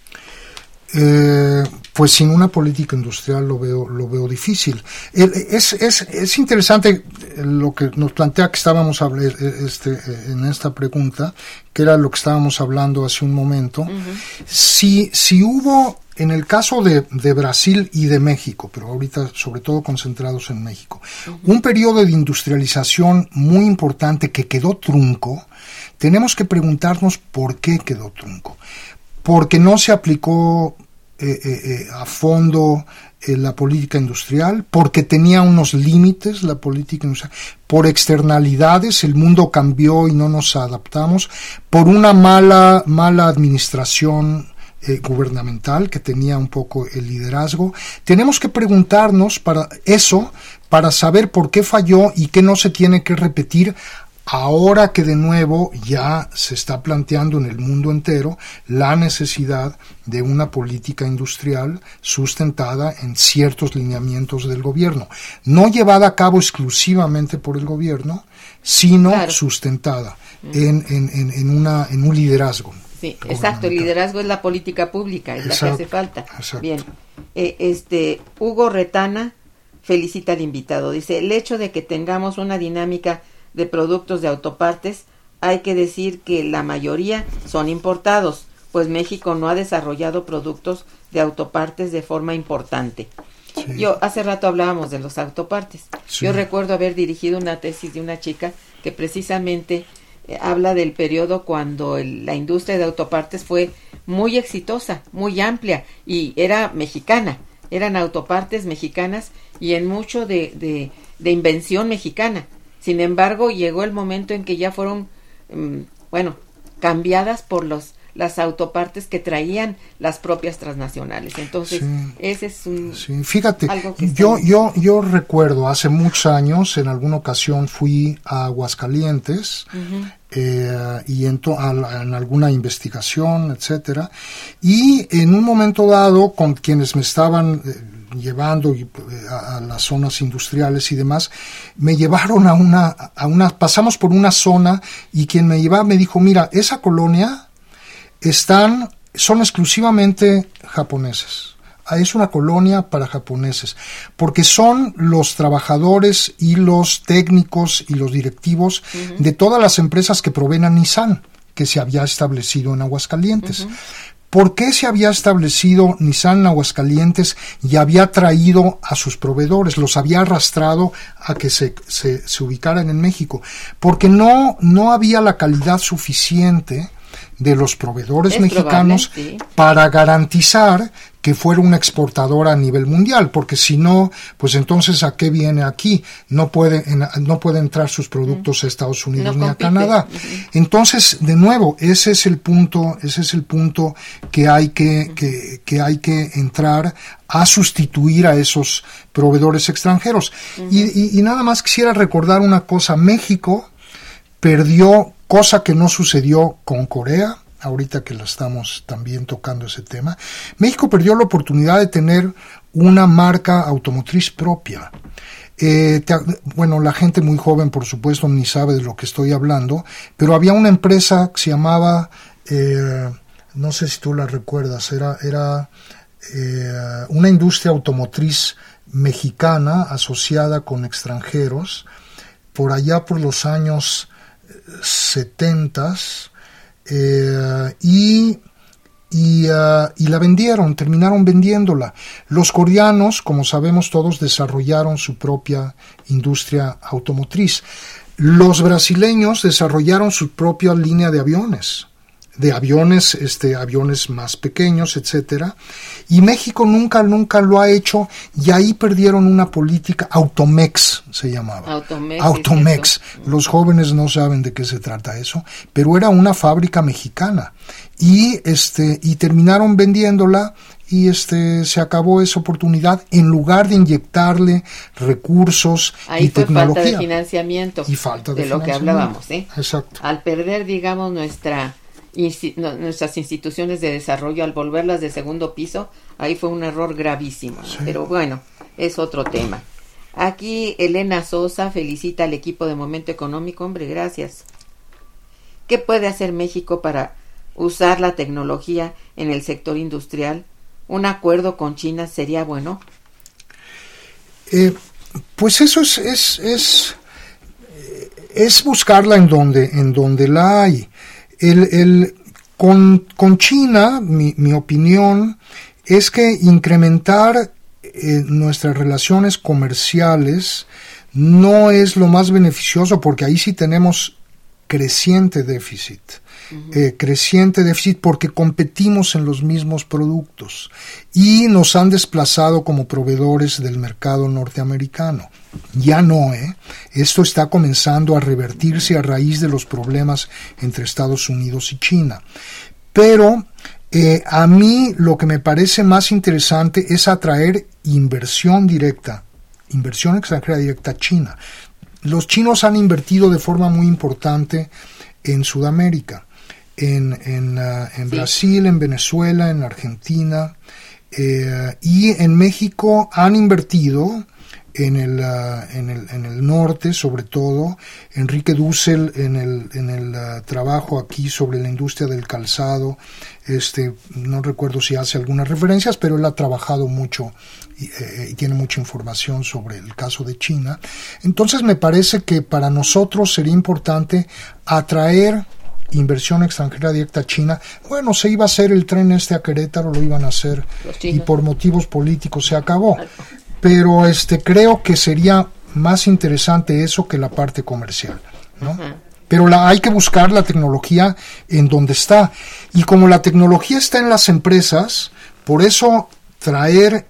Eh, pues sin una política industrial lo veo lo veo difícil. Es es es interesante lo que nos plantea que estábamos hablando este en esta pregunta, que era lo que estábamos hablando hace un momento. Uh-huh. Si si hubo en el caso de, de Brasil y de México, pero ahorita sobre todo concentrados en México, uh-huh, un periodo de industrialización muy importante que quedó trunco, tenemos que preguntarnos por qué quedó trunco. Porque no se aplicó eh, eh, eh, a fondo eh, la política industrial, porque tenía unos límites la política industrial, por externalidades, el mundo cambió y no nos adaptamos, por una mala, mala administración eh, gubernamental que tenía un poco el liderazgo. Tenemos que preguntarnos para eso, para saber por qué falló y qué no se tiene que repetir. Ahora que de nuevo ya se está planteando en el mundo entero la necesidad de una política industrial sustentada en ciertos lineamientos del gobierno, no llevada a cabo exclusivamente por el gobierno, sino claro, sustentada en, en, en, en, una, en un liderazgo. Sí, exacto, el liderazgo es la política pública, es exacto, la que hace falta. Exacto. Bien, eh, este Hugo Retana felicita al invitado, dice, el hecho de que tengamos una dinámica de productos de autopartes, hay que decir que la mayoría son importados, pues México no ha desarrollado productos de autopartes de forma importante. Sí. Yo, hace rato hablábamos de los autopartes. Sí. Yo recuerdo haber dirigido una tesis de una chica que precisamente eh, habla del periodo cuando el, la industria de autopartes fue muy exitosa, muy amplia, y era mexicana, eran autopartes mexicanas y en mucho de, de, de invención mexicana. Sin embargo, llegó el momento en que ya fueron, um, bueno, cambiadas por los las autopartes que traían las propias transnacionales. Entonces, sí, ese es un... Sí, fíjate, algo que yo, está... yo, yo recuerdo hace muchos años, en alguna ocasión fui a Aguascalientes, uh-huh, eh, y en, to, a, en alguna investigación, etcétera, y en un momento dado, con quienes me estaban... Eh, llevando a, a las zonas industriales y demás, me llevaron a una, a una, pasamos por una zona y quien me llevaba me dijo, mira, esa colonia están, son exclusivamente japoneses. Es una colonia para japoneses, porque son los trabajadores y los técnicos y los directivos uh-huh, de todas las empresas que proveen a Nissan, que se había establecido en Aguascalientes. Uh-huh. ¿Por qué se había establecido Nissan en Aguascalientes y había traído a sus proveedores, los había arrastrado a que se, se, se ubicaran en México? Porque no, no había la calidad suficiente de los proveedores es mexicanos probable, sí, para garantizar que fuera una exportadora a nivel mundial, porque si no, pues entonces ¿a qué viene aquí? No puede, en, no puede entrar sus productos uh-huh, a Estados Unidos no ni compite, a Canadá. Uh-huh. Entonces, de nuevo, ese es el punto, ese es el punto que hay que, uh-huh, que, que hay que entrar a sustituir a esos proveedores extranjeros. Uh-huh. Y, y, y nada más quisiera recordar una cosa, México perdió, cosa que no sucedió con Corea, ahorita que la estamos también tocando ese tema, México perdió la oportunidad de tener una marca automotriz propia. Eh, te, bueno, la gente muy joven, por supuesto, ni sabe de lo que estoy hablando, pero había una empresa que se llamaba, eh, no sé si tú la recuerdas, era, era eh, una industria automotriz mexicana asociada con extranjeros, por allá por los años setentas, eh, y y, uh, y la vendieron, terminaron vendiéndola. Los coreanos, como sabemos todos, desarrollaron su propia industria automotriz. Los brasileños desarrollaron su propia línea de aviones, de aviones, este, aviones más pequeños, etcétera. Y México nunca, nunca lo ha hecho, y ahí perdieron una política, Automex se llamaba. Automex. Automex. Los jóvenes no saben de qué se trata eso, pero era una fábrica mexicana. Y este, y terminaron vendiéndola, y este, se acabó esa oportunidad, en lugar de inyectarle recursos ahí y fue tecnología. Falta de financiamiento. Y falta de, de lo que hablábamos, ¿eh? Exacto. Al perder, digamos, nuestra nuestras instituciones de desarrollo, al volverlas de segundo piso, ahí fue un error gravísimo, ¿no? Sí. Pero bueno, es otro tema. Aquí Elena Sosa felicita al equipo de Momento Económico. Hombre, gracias. ¿Qué puede hacer México para usar la tecnología en el sector industrial? ¿Un acuerdo con China sería bueno? Eh, pues eso es es, es es buscarla en donde en donde la hay. El, el, con, con China, mi, mi opinión es que incrementar eh, nuestras relaciones comerciales no es lo más beneficioso, porque ahí sí tenemos creciente déficit. Uh-huh. Eh, creciente déficit porque competimos en los mismos productos y nos han desplazado como proveedores del mercado norteamericano. Ya no, ¿eh? Esto está comenzando a revertirse a raíz de los problemas entre Estados Unidos y China. Pero eh, a mí lo que me parece más interesante es atraer inversión directa, inversión extranjera directa a China. Los chinos han invertido de forma muy importante en Sudamérica, en, en, uh, en sí. Brasil, en Venezuela, en Argentina, eh, y en México han invertido en el, uh, en el, en el norte, sobre todo. Enrique Dussel en el, en el uh, trabajo aquí sobre la industria del calzado, este, no recuerdo si hace algunas referencias, pero él ha trabajado mucho y, eh, y tiene mucha información sobre el caso de China. Entonces me parece que para nosotros sería importante atraer inversión extranjera directa a China. Bueno, se iba a hacer el tren este a Querétaro, lo iban a hacer y por motivos políticos se acabó. Pero este creo que sería más interesante eso que la parte comercial, ¿no? Uh-huh. Pero la, hay que buscar la tecnología en donde está. Y como la tecnología está en las empresas, por eso traer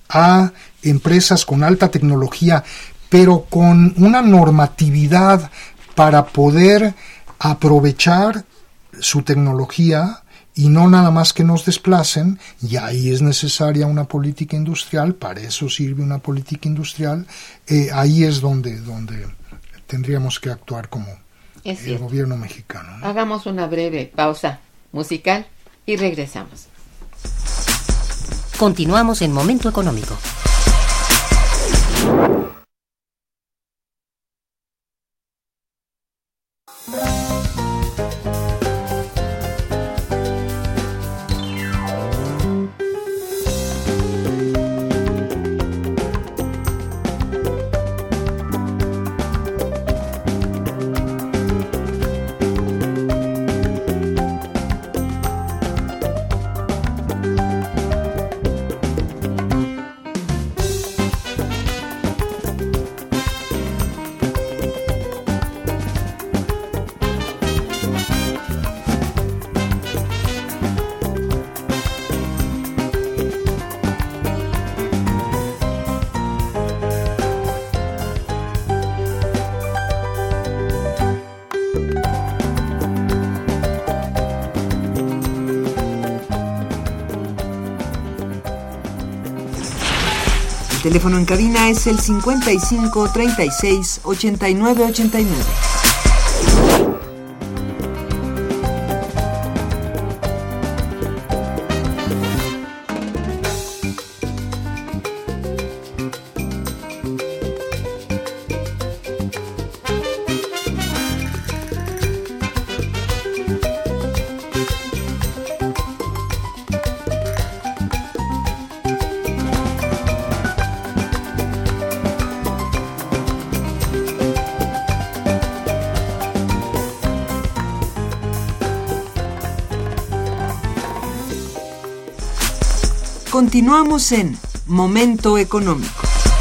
a empresas con alta tecnología, pero con una normatividad para poder aprovechar su tecnología y no nada más que nos desplacen, y ahí es necesaria una política industrial, para eso sirve una política industrial, eh, ahí es donde, donde tendríamos que actuar como es el gobierno mexicano, ¿no? Hagamos una breve pausa musical y regresamos. Continuamos en Momento Económico. El teléfono en cabina es el cincuenta y cinco, treinta y seis, ochenta y nueve ochenta y nueve. Continuamos en Momento Económico.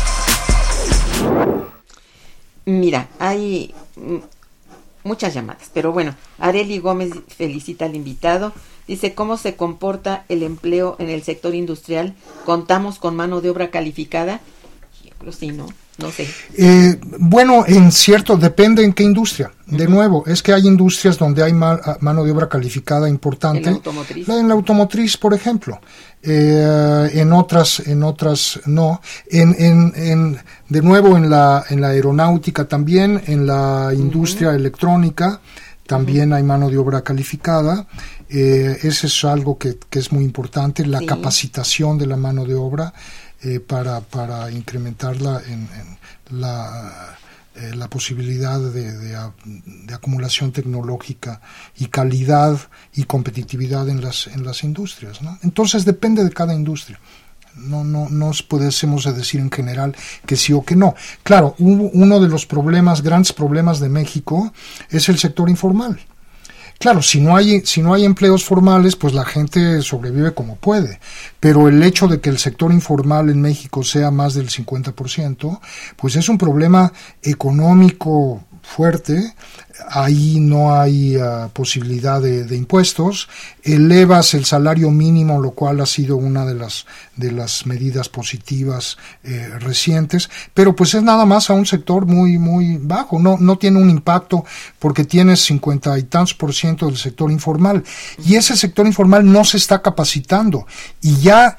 Mira, hay muchas llamadas, pero bueno, Areli Gómez felicita al invitado. Dice, ¿cómo se comporta el empleo en el sector industrial? ¿Contamos con mano de obra calificada? Yo creo sí, ¿no? No sé. Eh, bueno, en cierto, depende en qué industria. De uh-huh. nuevo, es que hay industrias donde hay ma- mano de obra calificada importante. ¿En la automotriz? La, en la automotriz, por ejemplo. Eh, en otras, en otras no. En, en, en, de nuevo, en la, en la aeronáutica también, en la industria uh-huh. electrónica también uh-huh. hay mano de obra calificada. Eh, ese es algo que, que es muy importante, la sí. capacitación de la mano de obra. Eh, para, para incrementarla en, en la, eh, la posibilidad de, de, de acumulación tecnológica y calidad y competitividad en las, en las industrias, ¿no? Entonces depende de cada industria. No, no, no podemos decir en general que sí o que no. Claro, uno de los problemas, grandes problemas de México es el sector informal. Claro, si no hay si no hay empleos formales, pues la gente sobrevive como puede, pero el hecho de que el sector informal en México sea más del cincuenta por ciento, pues es un problema económico fuerte. Ahí no hay uh, posibilidad de, de impuestos, elevas el salario mínimo, lo cual ha sido una de las de las medidas positivas eh, recientes, pero pues es nada más a un sector muy muy bajo, no no tiene un impacto porque tienes cincuenta y tantos por ciento del sector informal y ese sector informal no se está capacitando y ya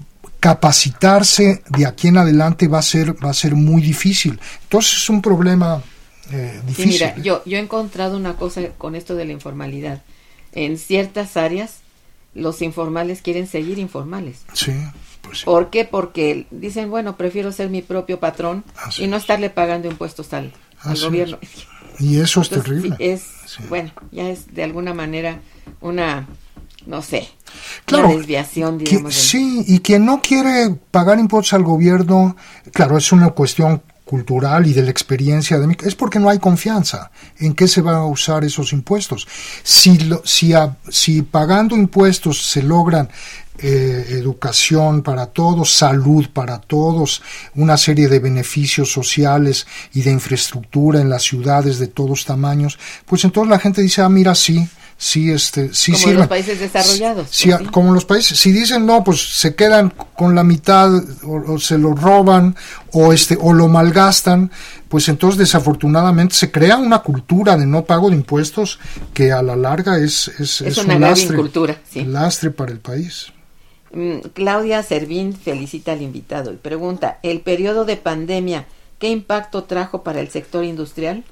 capacitarse de aquí en adelante va a ser va a ser muy difícil. Entonces es un problema Eh, difícil. Sí, mira, yo, yo he encontrado una cosa con esto de la informalidad. En ciertas áreas, los informales quieren seguir informales. Sí, pues sí. ¿Por qué? Porque dicen, bueno, prefiero ser mi propio patrón Así y no estarle pagando impuestos al, al gobierno. Y eso es Entonces, terrible. Sí, es, sí. Bueno, ya es de alguna manera una, no sé, claro, una desviación, digamos. Que, sí, y quien no quiere pagar impuestos al gobierno, claro, es una cuestión cultural y de la experiencia de mí, es porque no hay confianza en qué se van a usar esos impuestos. Si, lo, si, a, si pagando impuestos se logran eh, educación para todos, salud para todos, una serie de beneficios sociales y de infraestructura en las ciudades de todos tamaños, pues entonces la gente dice, ah, mira, sí, sí, este, sí, como sirven. los países desarrollados. Sí, pues, sí. Como los países, si dicen no, pues se quedan con la mitad o, o se lo roban o este o lo malgastan, pues entonces desafortunadamente se crea una cultura de no pago de impuestos que a la larga es es, es, es una un gran lastre, incultura, sí. lastre para el país. Mm, Claudia Servín felicita al invitado y pregunta, ¿el periodo de pandemia qué impacto trajo para el sector industrial?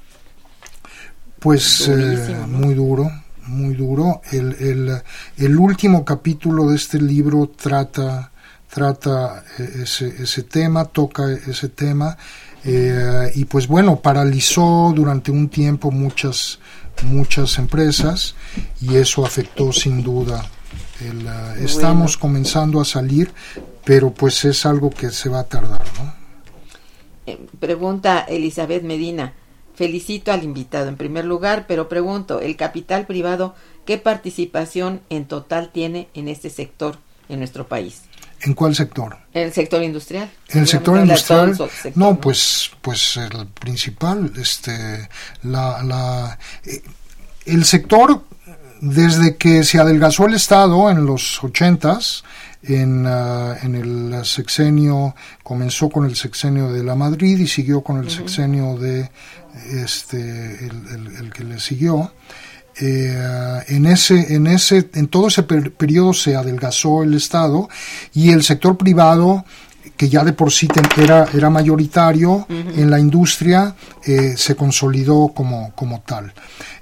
Pues eh, ¿no? muy duro. muy duro. El, el, el último capítulo de este libro trata trata ese, ese tema, toca ese tema, eh, y pues bueno, paralizó durante un tiempo muchas muchas empresas y eso afectó sin duda. El, uh, estamos bueno. comenzando a salir, pero pues es algo que se va a tardar, ¿no? Eh, pregunta Elizabeth Medina. Felicito al invitado en primer lugar, pero pregunto, ¿el capital privado qué participación en total tiene en este sector en nuestro país? ¿En cuál sector? En el sector industrial. En el sector industrial, sector, no, ¿no? pues pues el principal, este, la, la, eh, el sector, desde que se adelgazó el Estado en los ochentas, en, uh, en el sexenio, comenzó con el sexenio de la Madrid y siguió con el uh-huh. sexenio de este el, el, el que le siguió. Eh, en ese en ese en todo ese per- periodo se adelgazó el Estado y el sector privado, que ya de por sí era era mayoritario uh-huh. en la industria, eh, se consolidó como como tal.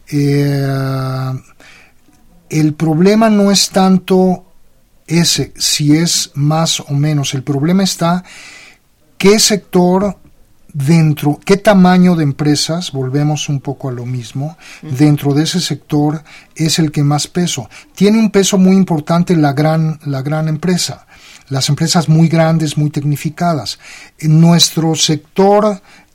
Eh, el problema no es tanto ese, si es más o menos, el problema está qué sector dentro, qué tamaño de empresas, volvemos un poco a lo mismo, uh-huh. dentro de ese sector es el que más peso. Tiene un peso muy importante la gran, la gran empresa, las empresas muy grandes, muy tecnificadas. En nuestro sector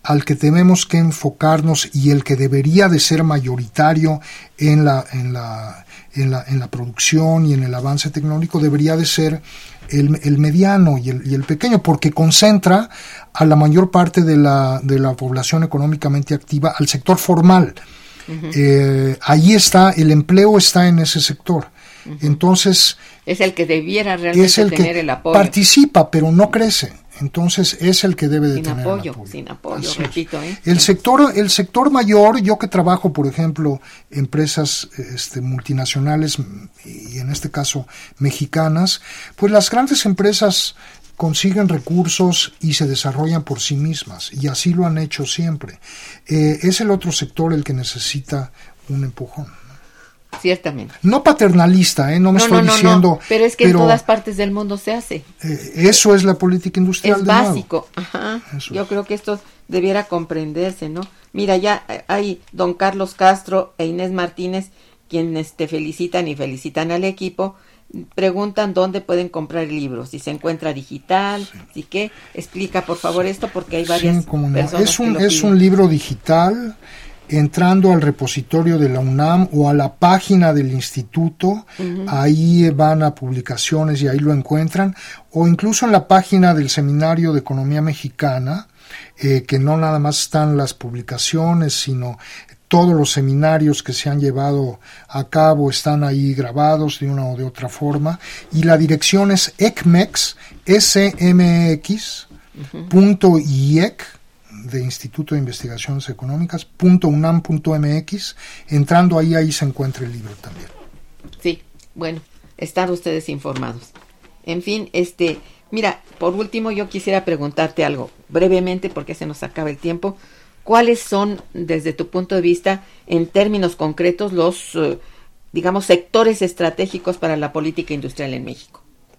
al que tenemos que enfocarnos y el que debería de ser mayoritario en la, en la, en la, en la producción y en el avance tecnológico debería de ser el, el mediano y el, y el pequeño, porque concentra a la mayor parte de la, de la población económicamente activa al sector formal. Uh-huh. Eh, ahí está, el empleo está en ese sector. Uh-huh. Entonces es el que debiera realmente es el tener que el apoyo. Participa, pero no crece. Entonces es el que debe de sin tener apoyo, el apoyo. Sin apoyo, Así repito. ¿eh? El sector, el sector mayor, yo que trabajo, por ejemplo, empresas este, multinacionales y en este caso mexicanas, pues las grandes empresas consiguen recursos y se desarrollan por sí mismas, y así lo han hecho siempre. Eh, es el otro sector el que necesita un empujón. Ciertamente. No paternalista, ¿eh? no me no, estoy no, no, diciendo... No, pero es que pero, en todas partes del mundo se hace. Eh, eso es la política industrial. Es de básico. nuevo. Ajá. Eso Yo es. creo que esto debiera comprenderse, ¿no? Mira, ya hay don Carlos Castro e Inés Martínez, quienes te felicitan y felicitan al equipo. Preguntan dónde pueden comprar libros, si se encuentra digital, sí. si qué. Explica, por favor, esto, porque hay varias sí, cómo no. personas Es un, que lo es piden. un libro digital. Entrando al repositorio de la UNAM o a la página del instituto, uh-huh. ahí van a publicaciones y ahí lo encuentran, o incluso en la página del Seminario de Economía Mexicana, eh, que no nada más están las publicaciones, sino todos los seminarios que se han llevado a cabo están ahí grabados de una o de otra forma, y la dirección es ecmex, S M X, uh-huh. punto I E C, de Instituto de Investigaciones Económicas, punto unam punto m x. Entrando ahí, ahí se encuentra el libro también. Sí, bueno, están ustedes informados. En fin, este, mira, por último yo quisiera preguntarte algo, brevemente, porque se nos acaba el tiempo. ¿Cuáles son, desde tu punto de vista, en términos concretos, los, eh, digamos, sectores estratégicos para la política industrial en México?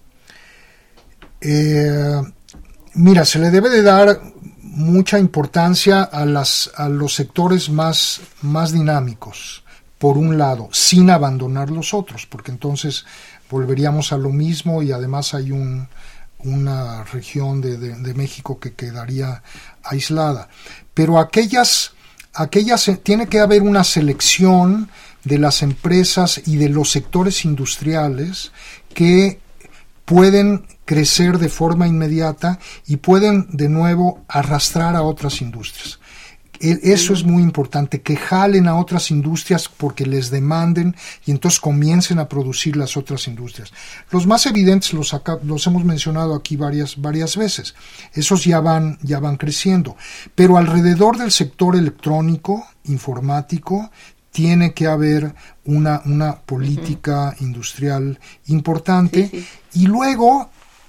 Eh, mira, se le debe de dar mucha importancia a las a los sectores más, más dinámicos, por un lado, sin abandonar los otros, porque entonces volveríamos a lo mismo y además hay un, una región de, de, de México que quedaría aislada. Pero aquellas, aquellas, tiene que haber una selección de las empresas y de los sectores industriales que pueden crecer de forma inmediata y pueden de nuevo arrastrar a otras industrias. Eso es muy importante, que jalen a otras industrias porque les demanden y entonces comiencen a producir las otras industrias. Los más evidentes los, acá, los hemos mencionado aquí varias, varias veces. Esos ya van, ya van creciendo. Pero alrededor del sector electrónico, informático, tiene que haber una, una política uh-huh. industrial importante. Sí, sí. Y luego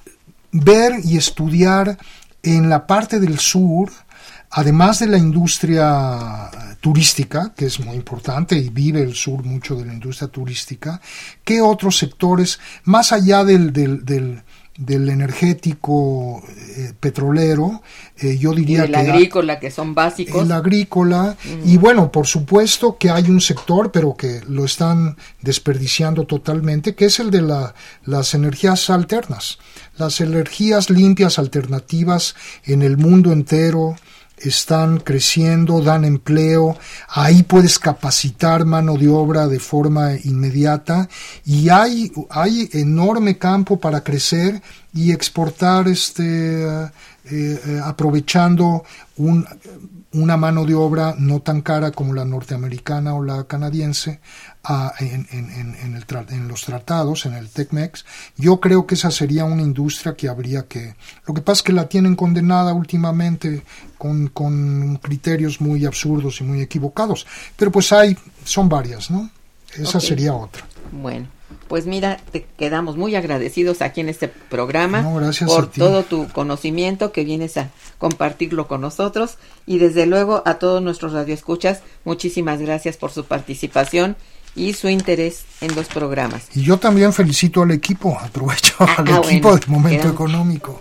ver y estudiar en la parte del sur, además de la industria turística, que es muy importante y vive el sur mucho de la industria turística, ¿qué otros sectores, más allá del, del, del, del energético eh, petrolero, eh, yo diría y el que... El agrícola, que son básicos. El agrícola, mm. y bueno, por supuesto que hay un sector, pero que lo están desperdiciando totalmente, que es el de la, las energías alternas. Las energías limpias alternativas en el mundo entero están creciendo, dan empleo, ahí puedes capacitar mano de obra de forma inmediata y hay, hay enorme campo para crecer y exportar este eh, eh, aprovechando un, una mano de obra no tan cara como la norteamericana o la canadiense a, en, en, en, el tra- en los tratados, en el TECMEX. Yo creo que esa sería una industria que habría que... Lo que pasa es que la tienen condenada últimamente con, con criterios muy absurdos y muy equivocados, pero pues hay, son varias, ¿no? Esa okay. sería otra. Bueno, pues mira, te quedamos muy agradecidos aquí en este programa no, gracias por a ti. todo tu conocimiento que vienes a compartirlo con nosotros y desde luego a todos nuestros radioescuchas, muchísimas gracias por su participación y su interés en los programas. Y yo también felicito al equipo, aprovecho ah, al ah, equipo bueno, del momento quedamos. económico.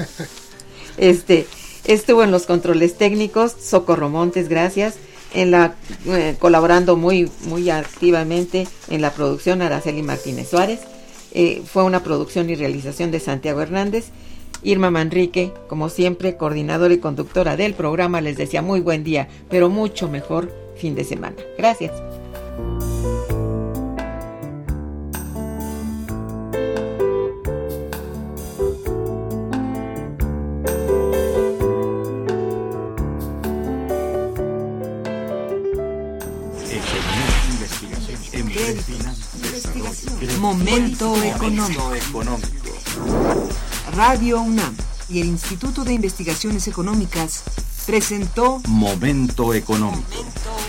Este, estuvo en los controles técnicos Socorro Montes, gracias. En la eh, colaborando muy muy activamente en la producción Araceli Martínez Suárez. Eh, fue una producción y realización de Santiago Hernández Irma Manrique, como siempre, coordinadora y conductora del programa, les desea muy buen día, pero mucho mejor fin de semana. Gracias. Momento económico. Radio UNAM y el Instituto de Investigaciones Económicas presentó Momento económico.